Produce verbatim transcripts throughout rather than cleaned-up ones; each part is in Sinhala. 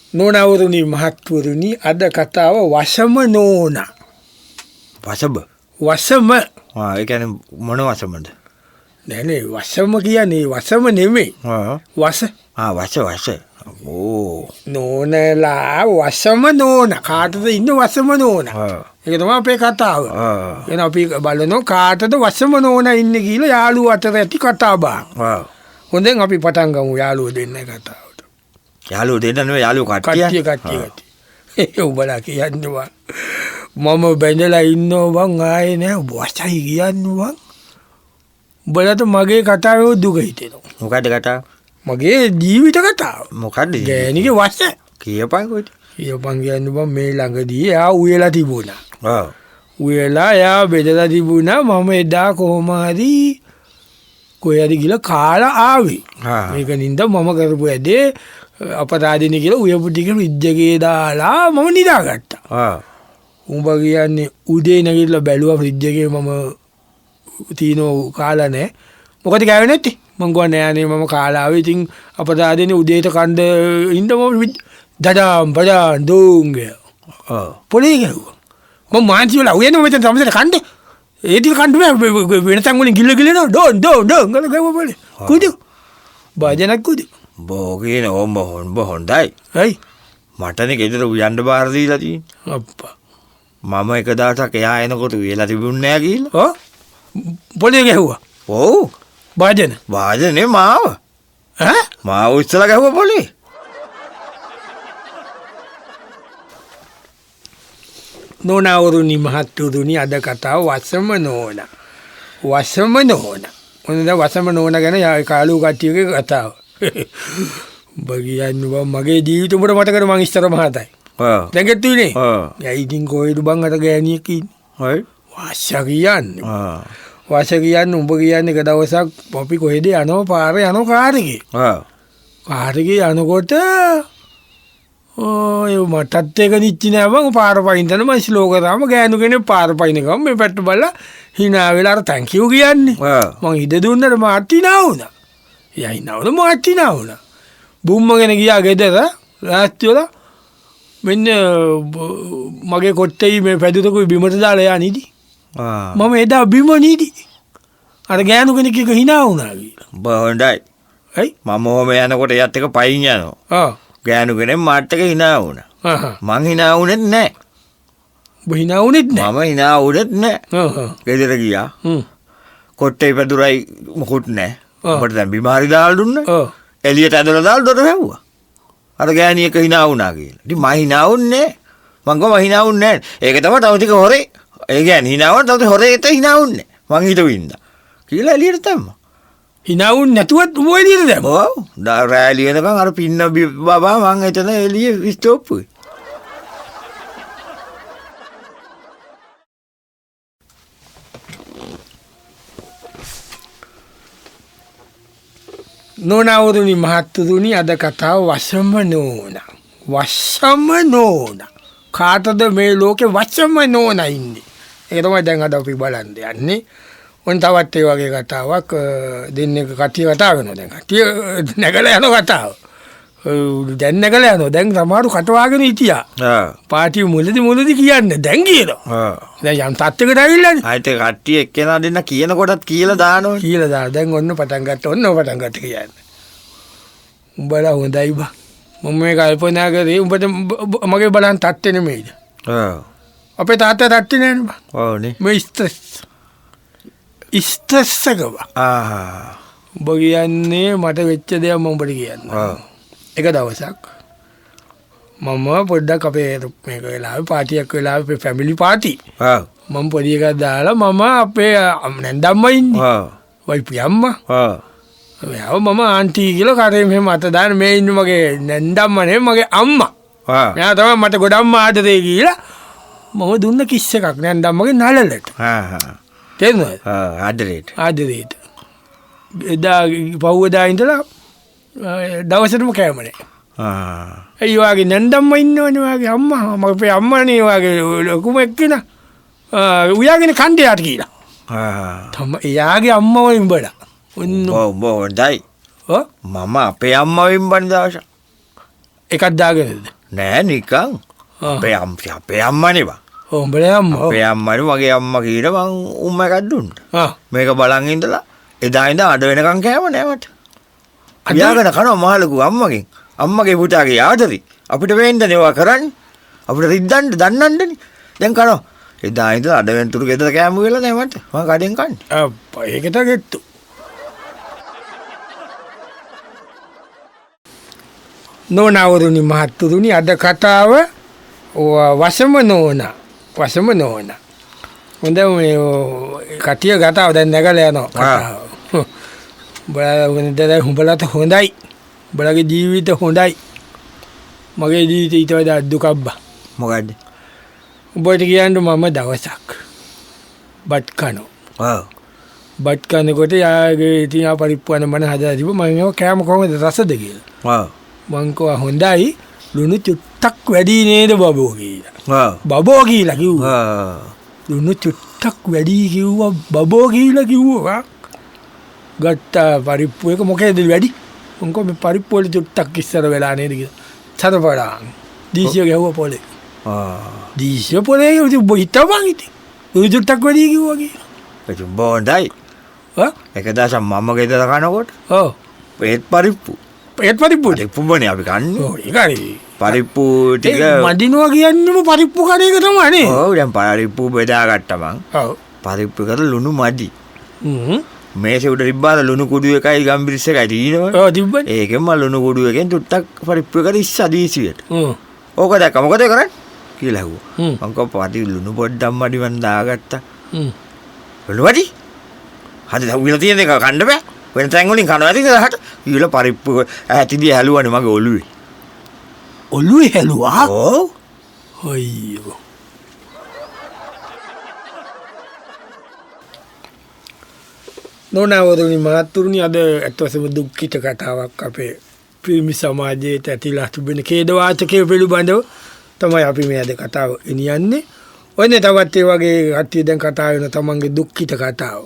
නෝනවරුනි මහත්වරුනි අද කතාව වසම නෝනා. වසබ වසම ආ ඒ කියන්නේ මොන වසමද? නෑ නේ වසම කියන්නේ වසම නෙමෙයි. ආ වස ආ වස වස. ඕ නෝනලා වසම නෝනා. කාටද ඉන්න වසම නෝනා? ආ ඒක තමයි අපේ කතාව. ආ එහෙනම් අපි බලනවා කාටද වසම නෝනා ඉන්නේ කියලා යාළුවෝ අතර ඇති කතා බහ. ආ හොඳෙන් අපි පටන් ගමු යාළුවෝ දෙන්නයි කතාවට. යාළුවෝ දෙන්න නෙවෙයි යාළුවෝ කට්ටිය. කට්ටිය කට්ටිය කට්ටිය. ඒ උඹලා කියන්නවා මම බැඳලා ඉන්නවා බං ආයේ නෑ වසයි කියන්නවා. උඹලට මගේ කතාවේ දුක හිතෙනවා. මොකද්ද කතාව? මගේ ජීවිත කතාව. මොකද්ද? ගෑණිගේ වස. කියපන් කොයිද? කියපන් කියන්නේ බං මේ ළඟදී එයා උයලා තිබුණා. ආ උයලා එයා බෙදලා තිබුණා. මම එදා කොහොම හරි කොහෙද ගිහලා කාලා ආවේ. ආ මේක නින්ද මම කරපු ඇදේ අපරාධිනේ කියලා උයපු ටික ෆ්‍රිජ් දාලා මම නිදාගත්තා. ආ උඹ කියන්නේ උදේ නැගිටලා බැලුවා ෆ්‍රිජ් එකේ මම තීනෝ කාලා නැහැ. මොකද ගාවේ නැත්තේ? මං ගෝ නෑ නේ මම කාලා ආවේ. ඉතින් අපරාධිනේ උදේට කන්ද ඉන්න මම දඩම් බඩම් දුංගේ. ආ පොලේ ගිහුවා. මම මාන්සි වල උයන මෙතන සමහර කන්ද ඒ ටික කන්ද වෙන තැන් වලින් ගිල්ල ගිල්ල නෝ ඩෝන් ඩෝන් ඩෝන් ගල ගව පොලේ. කුදු. බාජනක් කුදු. බෝගේන ඕම හොන් බොහොන්ඩයි. හයි මටනේ ගෙදර උයන්න බාර දීලා තියෙන්නේ. අප්පා. මම එක දවසක් එයා එනකොට උයලා තිබුණ නෑ කියලා. ඔව් පොලේ ගැහුවා. ඔව් බාජන. වාජනේ මාව. ඈ මාව ඉස්සලා ගැහුවා පොලේ. නෝනවරුනි මහත්තුරුනි අද කතාව වසම නෝනා. වසම නෝනා. මොනද වසම නෝනා ගැන යා කාලු කට්ටියගේ කතාව. උඹ කියන්නේ මගේ ජීවිත උඹට මතකද මං ඉස්සර මහතයි. ආ දැන්ගෙත් ඉන්නේ. ආ යා ඉතින් කොහෙද බං අර ගෑණියෙක් ඉන්නේ. හයි වාස කියන්නේ. ආ වාස කියන්නේ උඹ කියන්නේ එක දවසක් අපි කොහෙද යනවා පාරේ යනවා කාරේ. ආ කාරේ යනකොට ඔය මටත් එක නිච්චි නෑ බං පාර පයින්දන මම ශ්ලෝක තාම ගෑනු කෙනෙක් පාර පයින්න ගම මේ පැත්ත බලලා hina වෙලා අර thank you කියන්නේ. ආ මං ඉද දුන්නට මාත් hina වුණා. එයා hina වුණා මාත් hina වුණා. බුම්මගෙන ගියා ගෙදර රාත්‍රී වල මෙන්න මගේ කොට්ටේ මේ පැදුරකුයි බිමට දාලා යා නිදි. ආ මම එදා බිම නිදි. අර ගෑනු කෙනෙක් එක hina වුණා කියලා. බොහොන්ඩයි. හයි මම ඔහම යනකොට එයත් එක පයින් යනවා. ආ ගෑනු කෙනෙක් මාත් එක hina වුණා. ආ මං hina වුණෙත් නෑ. ඔබ hina වුණෙත් නෑ. මම hina වුණෙත් නෑ. ආ ආ ගෙදර ගියා. හ්ම් කොට්ටේ පැදුරයි මොකුත් නෑ. අපිට දැන් බිමාරි දාලා දුන්නා. ඔව් එළියට ඇදලා දාලා දොර වැහුවා. අර ගෑණි එක hina වුණා කියලා. ඉතින් මම hina වුන්නේ නෑ. මං ගම hina වුන්නේ නෑ. ඒක තමයි තව ටික හොරේ. ඒ කියන්නේ hina වුණා තව හොරේ එත hina වුන්නේ. මං හිතුවින්ද. කියලා එළියට දැම්මා. hina වුන් නැතුවත් උඹ එළියට දැම්මා. ඔව්. දා රැලි වෙනකන් අර පින්න බබා මං එතන එළිය ස්ටොප්පුයි. නෝනවරුනි මහත්තුරුනි අද කතාව වසම නෝනා. වසම නෝනා. කාටද මේ ලෝකේ වසම නෝනා ඉන්නේ? ඒක තමයි දැන් අද අපි බලන්න යන්නේ. ඔන්න තවත් ඒ වගේ කතාවක් දෙන්නේ කට්ටිය කතා කරනවා දැන්. කට්ටිය නැගලා යන කතාව. දැන් නැගලා යනවා. දැන් සමහරු කටවාගෙන හිටියා. ආ. පාටි මුලදි මුලදි කියන්නේ දැන් කියනවා. ආ. දැන් යම් තත්ත්වයකට ඇවිල්ලානේ. ආයිත් කට්ටිය එක්කෙනා දෙන්න කියන කොටත් කියලා දානෝනේ. කියලා දා දැන් ඔන්න පටන් ගත්තා. ඔන්න පටන් ගත්තා කියන්නේ. උඹලා හොඳයි බං. මම මේ කල්පනා කරේ උඹට මගේ බලන් තත්ත්වෙ නෙමෙයිද? ආ. අපේ තාත්තා තත්ත්වෙ නෑනේ බං. ඔව්නේ. මේ ස්ට්‍රෙස්. ස්ට්‍රෙස් එක බං. ආ. උඹ කියන්නේ මට වෙච්ච දේක් මම උඹට කියන්න. ආ. එක දවසක් මම පොඩ්ඩක් අපේ මේක වෙලාවේ පාටියක් වෙලාවේ ෆැමිලි පාටි. ආ. මම පොඩි එකක් දාලා මම අපේ නැන්දම්මා ඉන්නේ. ආ. වයිෆි අම්මා. ආ. මෙයාව මම ආන්ටි කියලා කරේ මෙහෙම අත දාන මේ ඉන්න මගේ නැන්දම්මා නෙමෙයි මගේ අම්මා. ආ. මෙයා තමයි මට ගොඩක්ම ආදරේ කියලා මම දුන්න කිස් එකක් නැන්දම්මගේ නළලට. ආ. ආ. තේරුණාද? ආ. ආදරේට. ආදරේට. එදා පහුවදා ඉඳලා දවසටම කෑම නැහැ. ආ. ඒ වගේ නැන්දම්මා ඉන්නවනේ වාගේ අම්මා මගේ අම්මානේ වාගේ ලොකුම එක්කෙනා. උයාගෙන කණ්ඩේට කියලා. ආ. තම එයාගේ අම්මා වලින් බඩ. ඔව් බොහොන්ඩයි. ඔව් මම අපේ අම්මා වෙන් බණ දවසක් එකක් දාගෙනද? නෑ නිකන් අපේ අම් අපේ අම්මනේ බං. ඔව් උඹලේ අම්මා. අපේ අම්මනේ මගේ අම්මා කීර මං උම්ම එකක් දුන්නා. ආ. මේක බලන් ඉඳලා එදා ඉඳන් අද වෙනකන් කෑම නෑ මට. පියාගෙන කනවා මහලුකු අම්මගෙන්. අම්මගේ පුතාගේ ආදරි. අපිට වෙන්නේ ඒවා කරන්නේ. අපිට රිද්දන්න දන්නන්නනේ. දැන් කනවා. එදා ඉඳලා අද වෙනතුරු ගෙදර කෑම වෙලා නෑ මට. මම කඩෙන් කන්නේ. අප්පා ඒකට ගෙත්තු. නෝනාවරුනි මහත්තුරුනි අද කතාව වසම නෝනා. වසම නෝනා. හොඳ මේ කටිය කතාව දැන් නැගලා යනවා කතාව. බලන්න උඹලට හොඳයි. උඹලගේ ජීවිත හොඳයි. මගේ ජීවිතේ ඊට වඩා දුකක් බා. මොකද්ද? උඹට කියන්න මම දවසක් බත් කනවා. ඔව්. බත් කනකොට යාගේ ඉතින් ආ පරිප්පුවන මන හදලා තිබ්බ මම ඒව කෑම කොහොමද රසද කියලා. ඔව්. මං කෝ හොඳයි ලුණු චුට්ටක් වැඩි නේද බබෝ කියලා. ඔව්. බබෝ කියලා කිව්වා. ඔව්. ලුණු චුට්ටක් වැඩි කිව්වා බබෝ කියලා කිව්වා. ගත්තා පරිප්පු එක මොකේද වැඩි? මං කෝ මේ පරිප්පු වල චුට්ටක් ඉස්සර වෙලා නේද කියලා. සතපඩාන්. දීසිය ගැහුවා පොලේ. ආ. දීසිය පොලේ උඹ හිටපන් ඉතින්. ලුණු චුට්ටක් වැඩි කිව්වා කියලා. ඒක බොණ්ඩයි. හා? එක දවසක් මම ගෙදර කනකොට ඔව්. ඒත් පරිප්පු. ඒත් පරිප්පු. පරිප්පුනේ අපි කන්නේ. ඔව් ඒකයි. පරිප්පු ටික මදිනවා කියන්නේම පරිප්පු කන එක තමයි නේ. ඔව් දැන් පරිප්පු බෙදාගත්තා මං. ඔව්. පරිප්පු එකට ලුණු මදි. හ්ම්. මේසේ උඩ තිබ්බාද ලුණු කුඩු එකයි ගම්බිරිස් එකයි තියෙනවනේ. ඔව් තිබ්බනේ. ඒකෙන් මම ලුණු කුඩු එකෙන් තුට්ටක් පරිප්පු එකට ඉස්සා දීසියට. හ්ම්. ඕක දැක්ක මොකද කරන්නේ කියලා ඇහුවා. හ්ම්. මං කව පාටි ලුණු පොඩ්ඩක් මඩි මන් දාගත්තා. හ්ම්. ලුණු මඩි? හරි දැන් උවිල තියෙන එක කන්න බෑ. වෙන තැන් වලින් කනවා ඇති නේද? ඊළ පරිප්පු ඇතිදී හැලුවනේ මගේ ඔළුවේ. ඔළුවේ හැලුවා? ඔව්. අයියෝ. නෝනාවරුනි මහත්තුරුනි අද ඇත්තටම දුක්ඛිත කතාවක් අපේ පිරිමි සමාජයේ ඇතිලා තිබෙන ඛේදවාචකයේ පිළිබඳව තමයි අපි මේ අද කතාව ගෙනියන්නේ. ඔන්නේ තවත් ඒ වගේ කට්ටිය දැන් කතා වෙන තමන්ගේ දුක්ඛිත කතාව.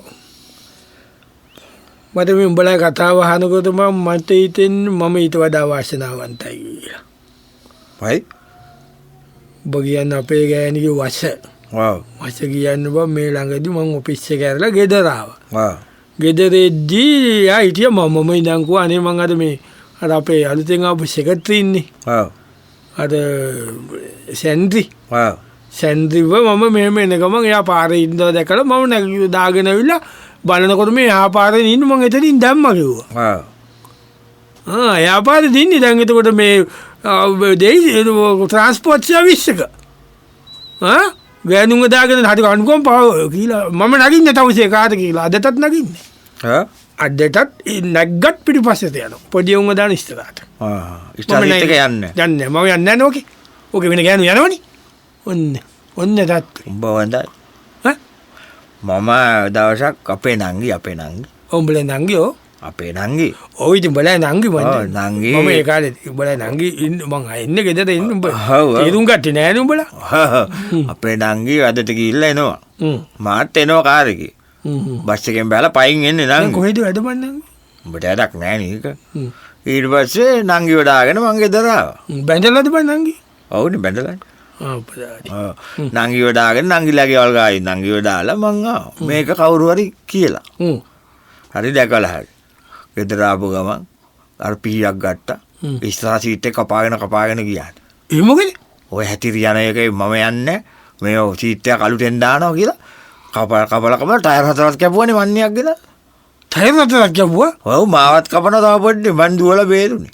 මට මේ උඹලා කතාව අහනකොට මම මට හිතෙන්නේ මම ඊට වඩා වාසනාවන්තයි කියලා. හයි. ඔබ කියන්නේ අපේ ගෑණිගේ වස. ඔව්. වස කියන්නේ බං මේ ළඟදී මම ඔෆිස් එක ඇරලා ගෙදර ආවා. ඔව්. ගෙදරදී ආ හිටිය මම මම ඉඳන් කෝ අනේ මං අද මේ අර අපේ අලුතෙන් ආපු සෙක්‍රටරි ඉන්නේ. ඔව්. අර සෙන්ඩ්‍රි. ඔව්. සෙන්ඩ්‍රිව මම මෙහෙම එන ගමන් එයා පාරේ ඉඳලා දැකලා මම නැගි දාගෙන ඇවිල්ලා බලනකොට මේ එහා පාරේ ඉන්න මං එතනින් දැම්මා කිව්වා. ඔව්. ආ එහා පාරේ දින්නේ දැන් එතකොට මේ දෙයි ට්‍රාන්ස්පෝර්ට් සර්විස් එක. ආ ගෑනුන්ව දාගෙන හරි අනුකම්ප පාව කියලා මම නගින්නේ තවසේ කාට කියලා අදටත් නගින්නේ. හා? අදටත් නැග්ගත් පිටිපස්සට යනවා. පොඩි උන්ව දාන ඉස්සරහට. ආ. ඉස්ටාරිට් එක යන්නේ. යන්නේ මම යන්නේ නැහැ නෝකේ. ඕකේ වෙන ගෑනු යනවනේ. ඔන්න ඔන්න තාත්. උඹ වන්දයි. ඈ? මම දවසක් අපේ නංගි අපේ නංගි උඹලා නංගියෝ අපේ නංගි ඔය ඉතින් උඹලා නංගි මන් ඔව් නංගි මම ඒ කාලේ උඹලා නංගි ඉන්න මං එන්නේ ගෙදර ඉන්න උඹ ඔව් ඔව් තේරුම් ගත්තේ නෑනේ උඹලා අපේ නංගි අදට ගිහිල්ලා එනවා හ්ම් මාත් එනවා කාර් එකේ හ්ම් බස් එකෙන් බැලලා පයින් එන්නේ නංගි කොහෙද වැඩමන් නංගි උඹට වැඩක් නෑ නේක ඊට පස්සේ නංගිව දාගෙන මං ගෙදර ආවා බැඳලාද බං නංගි ඔව්නේ බැඳලා ආ පදාරි ඔව් නංගිව දාගෙන නංගිලාගේ වල් ගායි නංගිව දාලා මං ආවා මේක කවුරු හරි කියලා හ්ම් හරි දැකලා හරි ගෙදර ආපු ගමන් අර පීයක් ගත්තා ඉස්සරහ සීට් එක කපාගෙන කපාගෙන ගියා. ඒ මොකද? ඔය හැතිරි යන එකේ මම යන්නේ මේ සීට් එක අලුතෙන් දානවා කියලා කපලා කපලා කපලා ටයර් හතරක් කැපුවානේ මන්නියක් ගෙදර. ටයර් හතරක් කැපුවා? ඔව් මාවත් කපන තව පොඩ්ඩේ මන් දුවලා බේරුනේ.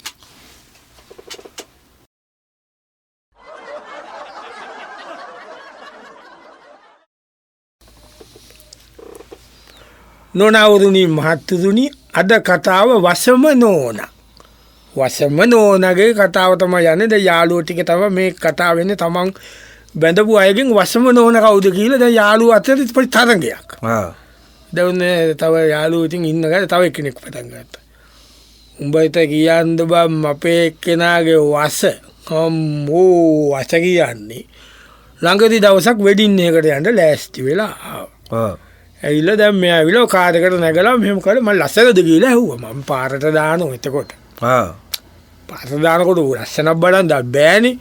නෝනාවරුනි මහත්තුරුනි අද කතාව වසම නෝනා. වසම නෝනාගේ කතාව තමයි යන්නේ. දැන් යාළුවෝ ටික තමයි මේ කතාව වෙන්නේ. තමන් බැඳපු අයගෙන් වසම නෝනා කවුද කියලා දැන් යාළුවෝ අතර පොඩි තරංගයක්. ආ. දැන් තව යාළුවෝ ඉතින් ඉන්න ගානේ තව එක්කෙනෙක් පටන් ගත්තා. උඹට කියන්න බම් අපේ එක්කෙනාගේ වස අම්මෝ වස කියන්නේ ළඟදී දවසක් වෙඩින් එකකට යන්න ලෑස්ති වෙලා ආවා. ඔව්. ඇවිල්ලා දැන් මෙයා ඇවිල්ලා කාර් එකට නැගලා මෙහෙම කරලා මම ලස්සනද කියලා ඇහුවා. මම පාරට දානවා එතකොට. ආ. පාරට දානකොට ලස්සනක් බලන්න බෑනේ.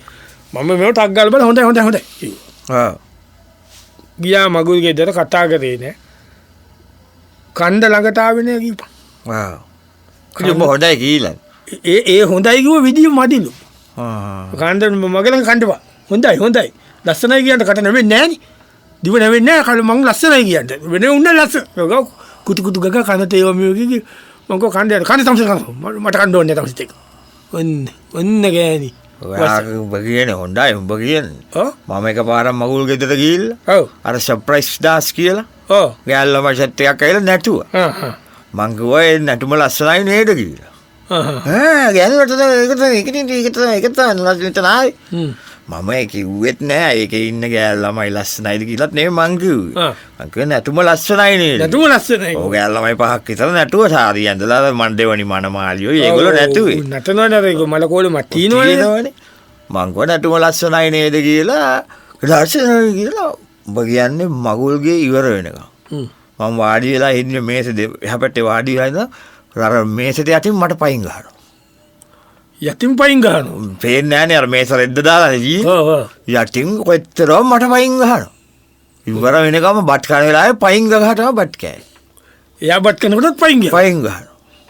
මම මෙව ටක් ගාලා බලලා හොඳයි හොඳයි හොඳයි කිව්වා. ආ. ගියා මගුල් ගෙදර කතා කරේ නෑ. කන්ද ළඟට ආවේ නෑ කිව්වා. ආ. කිව්ව හොඳයි කියලා. ඒ ඒ හොඳයි කිව්ව විදිය මදිලු. ආ. කන්ද මගේ ළඟ කන්දවා. හොඳයි හොඳයි. ලස්සනයි කියන්න කට නෙවෙන්නේ නෑනේ. දිව නෙවෙන්නේ නෑ කල මං ලස්සනයි කියන්න. වෙන උන්න ලස්සන. කුතු කුතු ගග කනට ඒව මේ කිවි මං කෝ කන්ද කන්ද තමයි කන මට කන්න ඕනේ තමයි ඒක. ඔන්න ඔන්න ගෑණි. ඔයා උඹ කියන්නේ හොඳයි උඹ කියන්නේ. ඔව්. මම එකපාරක් මගුල් ගෙදර ගිහිල්ලා. ඔව්. අර සර්ප්‍රයිස් ඩාන්ස් කියලා. ඔව්. ගෑල්ලා මට එකක් ඇවිල්ලා නැටුවා. හා හා. මං කිව්වා ඒ නැටුම ලස්සනයි නේද කියලා. හා හා. ඈ ගෑනුට ඒක තමයි ඒක තමයි ඒක තමයි ඒක තමයි ලස්සනට නායි. හ්ම්. මම ඒ කිව්වෙත් නෑ ඒකේ ඉන්න ගෑල් ළමයි ලස්සනයිද කියලාත් නෙමෙයි මං කිව්වේ. ආ. මං කිව්වේ නැටුම ලස්සනයි නේද? නැතුම ලස්සනයි. ඔව් ගෑල් ළමයි පහක් විතර නැටුව සාරිය ඇඳලා මන් දෙවනි මනමාලියෝ ඒගොල්ලෝ නැටුවේ. නටනවනේ ඒක මල කොලෙම තියෙනවනේ. තියෙනවනේ. මං කිව්වා නැටුම ලස්සනයි නේද කියලා. ලස්සනයි කියලා ඔබ කියන්නේ මගුල්ගේ ඉවර වෙනකම්. හ්ම්. මම වාඩි වෙලා ඉන්නේ මේසෙ එහා පැත්තේ වාඩි වෙලා ඉඳලා අර මේසෙට යටින් මට පයින් ගහනවා. යතිම් පයින් ගහනවා. පේන්නේ නැහනේ අර මේස රෙද්ද දාලා ජී. ඔව් ඔව්. යටින් කොච්චරම මට පයින් ගහනවා. ඉවර වෙනකම් බත් කන වෙලාවේ පයින් ගහටම බත් කෑයි. එයා බත් කනකොටත් පයින් ගියා. පයින් ගහනවා.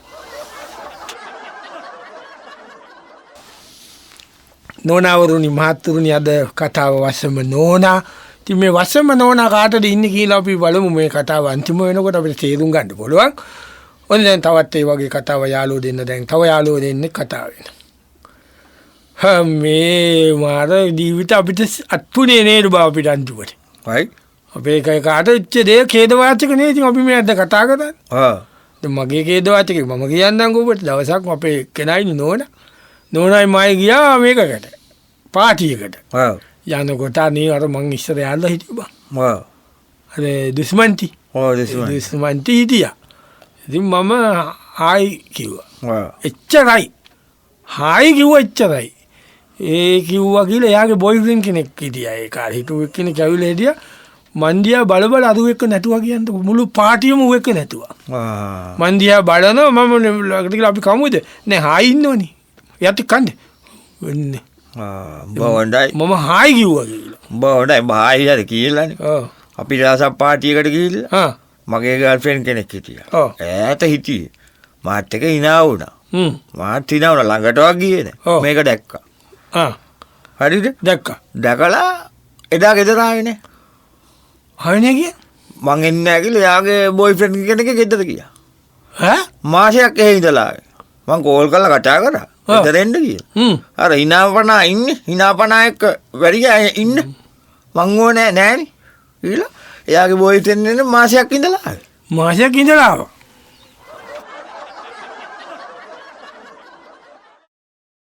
නෝනාවරුනි මහත්තුරුනි අද කතාව වසම නෝනා. ඉතින් මේ වසම නෝනා කාටද ඉන්නේ කියලා අපි බලමු මේ කතාව අන්තිම වෙනකොට අපිට තේරුම් ගන්න පුළුවන්. ඔන්න දැන් තවත් ඒ වගේ කතාව යාළුවෝ දෙන්න දැන් තව යාළුවෝ දෙන්නෙක් කතා වෙනවා. හා මේ මාර ජීවිත අපිට අත්පුනේ නේද බා අපිට අන්තිමට. හයි. අපේ කයි කාට ඉච්ච දේ ඛේදවාචක නේ ඉතින් අපි මේ අද කතා කරන්නේ. ආ. දැන් මගේ ඛේදවාචකේ මම කියන්නම් ඔබට දවසක් අපේ කෙනයිනු නෝනා. නෝනායි මයි ගියා මේකකට. පාටියකට. ආ. යනකොට අනේ අර මං ඉස්සර යන්න හිටියා බං. ආ. අර දුස්මන්ති. ඔව් දුස්මන්ති. දුස්මන්ති හිටියා. ඉතින් මම හායි කිව්වා. ආ. එච්චරයි. හායි කිව්වා එච්චරයි. ඒ කිව්වා කියලා එයාගේ බොයිෆ්‍රෙන්ඩ් කෙනෙක් හිටියා. ඒ කාලේ හිටු කෙනෙක් ඇවිල්ලා හිටියා. මන්දියා බල බල අරු එක්ක නැටුවා කියන්ට මුළු පාටියම ඌ එක්ක නැටුවා. ආ. මන්දියා බලනවා මම ළඟට ගිහලා අපි කමුද? නෑ හායි ඉන්නවනේ. යටි කන්නේ. වෙන්නේ. ආ. බොණ්ඩයි. මම හායි කිව්වා කියලා. බොණ්ඩයි බායි හරි කියලානේ. ඔව්. අපි දවසක් පාටියකට ගිහිල්ලා ආ. මගේ ගර්ල්ෆ්‍රෙන්ඩ් කෙනෙක් හිටියා. ඔව්. ඈත හිටියේ. මාත් එක hina වුණා. හ්ම්. මාත් hina වුණා ළඟටවත් ගියේ ඔව්. නෑ. මේක දැක්කා. ආ. හරිද? දැක්කා. දැකලා එදා ගෙදර ආවේ නෑ. හරිනේ කිය? මං එන්නේ නැහැ කියලා එයාගේ බොයිෆ්‍රෙන්ඩ් කෙනෙක් ගෙදර ගියා. ඈ? මාසයක් එහෙ ඉඳලා ආවේ. මං කෝල් කරලා කතා කරා. ඔව්. ගෙදර එන්න කියලා. හ්ම්. අර hinaපනා ඉන්නේ. hinaපනා එක්ක වැඩියා ඉන්න. මං ඕනේ නෑනේ. ඊළඟ එයාගේ බොයිෆ්‍රෙන්ඩ් එන්න මාසයක් ඉඳලා ආවේ. මාසයක් ඉඳලා ආවා.